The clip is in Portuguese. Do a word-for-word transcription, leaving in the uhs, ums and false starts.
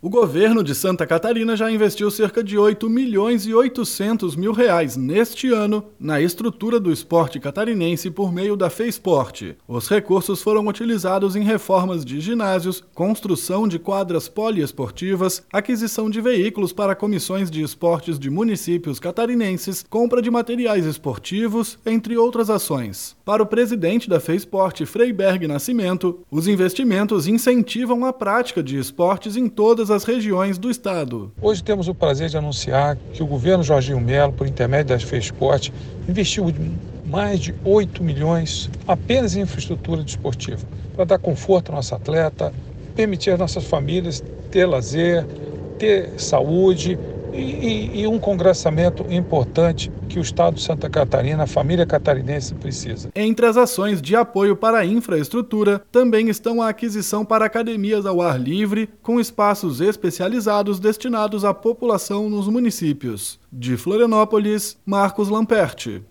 O governo de Santa Catarina já investiu cerca de oito milhões e oitocentos mil reais neste ano na estrutura do esporte catarinense por meio da FEISporte. Os recursos foram utilizados em reformas de ginásios, construção de quadras poliesportivas, aquisição de veículos para comissões de esportes de municípios catarinenses, compra de materiais esportivos, entre outras ações. Para o presidente da FEISporte, Freiberg Nascimento, os investimentos incentivam a prática de esportes em todas as regiões do estado. Hoje temos o prazer de anunciar que o governo Jorginho Melo, por intermédio da FEISporte, investiu mais de oito milhões apenas em infraestrutura desportiva, para dar conforto ao nosso atleta, permitir às nossas famílias ter lazer, ter saúde e, e, e um congressamento importante que o estado de Santa Catarina, a família catarinense precisa. Entre as ações de apoio para a infraestrutura, também estão a aquisição para academias ao ar livre, com espaços especializados destinados à população nos municípios. De Florianópolis, Marcos Lamperti.